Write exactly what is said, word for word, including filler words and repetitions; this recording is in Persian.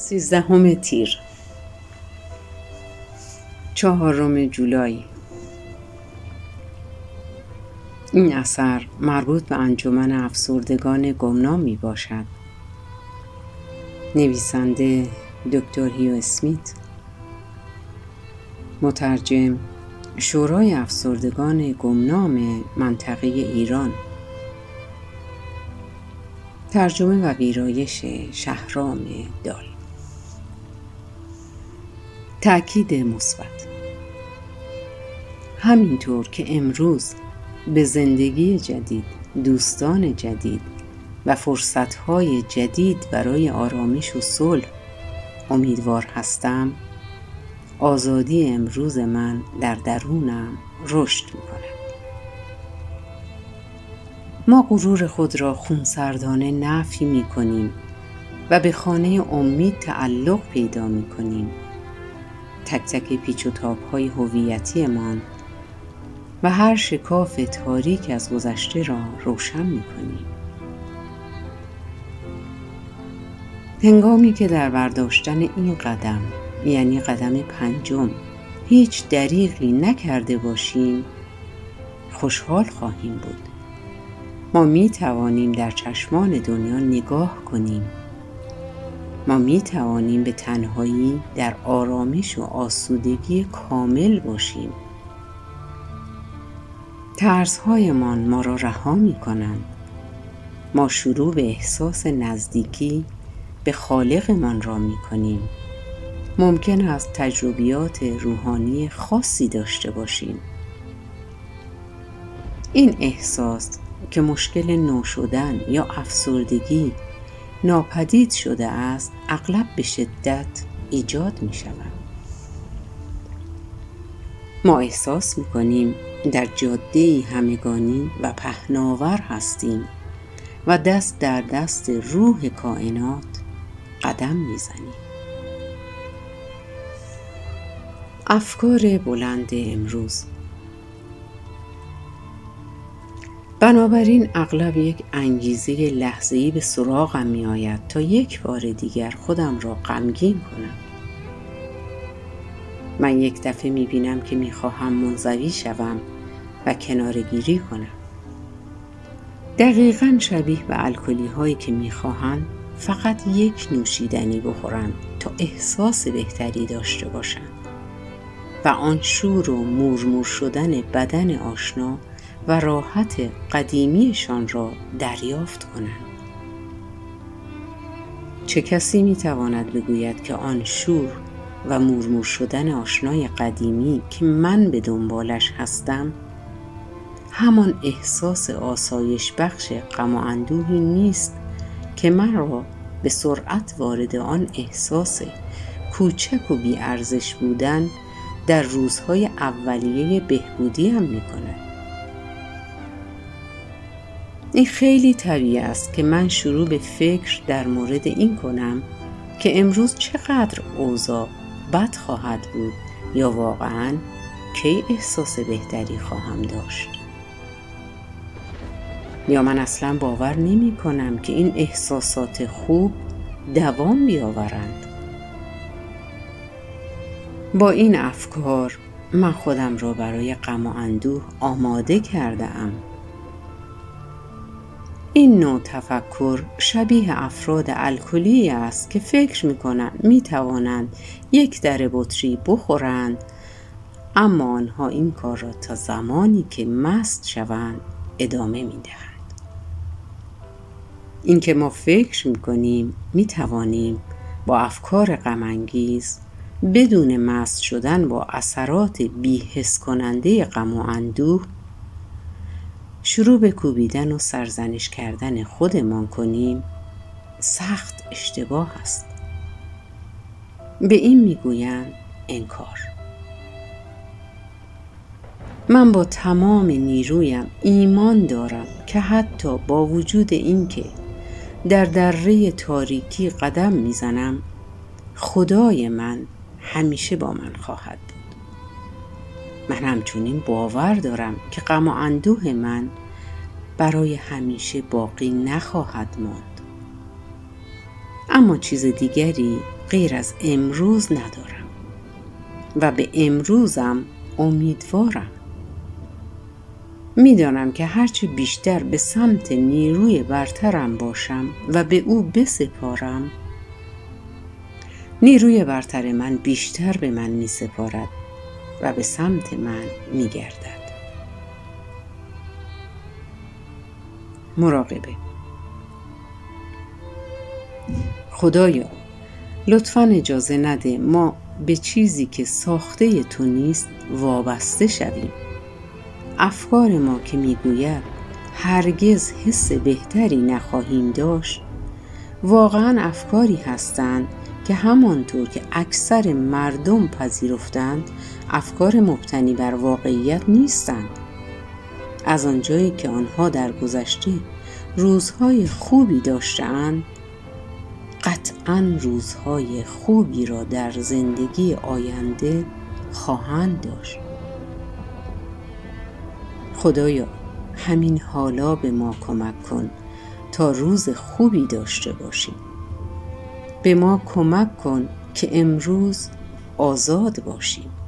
سیزدهم تیر، چهارم جولای. این اثر مربوط به انجمن افسردگان گمنام می باشد. نویسنده دکتر هیو اسمیت، مترجم شورای افسردگان گمنام منطقه ایران، ترجمه و ویرایش شهرام دال. تأکید مثبت: همینطور که امروز به زندگی جدید، دوستان جدید و فرصت‌های جدید برای آرامش و صلح امیدوار هستم، آزادی امروز من در درونم رشد می‌کند. ما غرور خود را خونسردانه نفی می‌کنیم و به خانه امید تعلق پیدا می‌کنیم. تک تک پیچ و تاب‌های هویتی‌مان و هر شکاف تاریک از گذشته را روشن می‌کنیم. هنگامی که در برداشتن این قدم، یعنی قدم پنجم، هیچ دریغی نکرده باشیم، خوشحال خواهیم بود. ما می توانیم در چشمان دنیا نگاه کنیم. ما می توانیم به تنهایی در آرامش و آسودگی کامل باشیم. ترس‌هایمان ما را رها می کنند. ما شروع به احساس نزدیکی به خالقمان را می کنیم. ممکن است تجربیات روحانی خاصی داشته باشیم. این احساس که مشکل نو شدن یا افسردگی ناپدید شده است، اغلب به شدت ایجاد می شود. ما احساس می کنیم در جاده‌ای همگانی و پهناور هستیم و دست در دست روح کائنات قدم می زنیم. افکار بلند امروز. بنابراین اغلب یک انگیزه لحظه‌ای به سراغم می آید تا یک بار دیگر خودم را غمگین کنم. من یک دفعه می بینم که می خواهم منزوی شوم و کناره‌گیری کنم. دقیقاً شبیه به الکلی هایی که می خواهند فقط یک نوشیدنی بخورند تا احساس بهتری داشته باشند و آن شور و مورمور شدن بدن آشنا و راحت قدیمیشان را دریافت کنند. چه کسی می تواند بگوید که آن شور و مورمور شدن آشنای قدیمی که من به دنبالش هستم، همان احساس آسایش بخش غم و اندوهی نیست که من را به سرعت وارد آن احساس کوچک و بی‌ارزش بودن در روزهای اولیه بهبودی هم می کند. این خیلی طبیعی است که من شروع به فکر در مورد این کنم که امروز چقدر اوضاع بد خواهد بود یا واقعاً کی احساس بهتری خواهم داشت. یا من اصلاً باور نمی کنم که این احساسات خوب دوام بیاورند. با این افکار من خودم را برای غم و اندوه آماده کرده ام. این نوع تفکر شبیه افراد الکلی است که فکر می کنند می توانند یک دره بطری بخورند، اما آنها این کار را تا زمانی که مست شوند ادامه می دهند. این که ما فکر می کنیم می توانیم با افکار غم‌انگیز بدون مست شدن با اثرات بی‌حس کننده غم و اندوه شروع به کوبیدن و سرزنش کردن خودمان کنیم، سخت اشتباه است. به این میگویند انکار. من با تمام نیرویم ایمان دارم که حتی با وجود اینکه در دره تاریکی قدم میزنم، خدای من همیشه با من خواهد بود. من همچنین باور دارم که غم و اندوه من برای همیشه باقی نخواهد ماند. اما چیز دیگری غیر از امروز ندارم و به امروزم امیدوارم. میدانم که هرچه بیشتر به سمت نیروی برترم باشم و به او بسپارم، نیروی برتر من بیشتر به من می سپارد و به سمت من می گردد. مراقبه. خدایا لطفاً اجازه نده ما به چیزی که ساخته تو نیست وابسته شویم. افکار ما که میگوید هرگز حس بهتری نخواهیم داشت، واقعاً افکاری هستند که همانطور که اکثر مردم پذیرفتند، افکار مبتنی بر واقعیت نیستند. از آنجایی که آنها در گذشته روزهای خوبی داشته‌اند، قطعاً روزهای خوبی را در زندگی آینده خواهند داشت. خدایا همین حالا به ما کمک کن تا روز خوبی داشته باشیم. به ما کمک کن که امروز آزاد باشیم.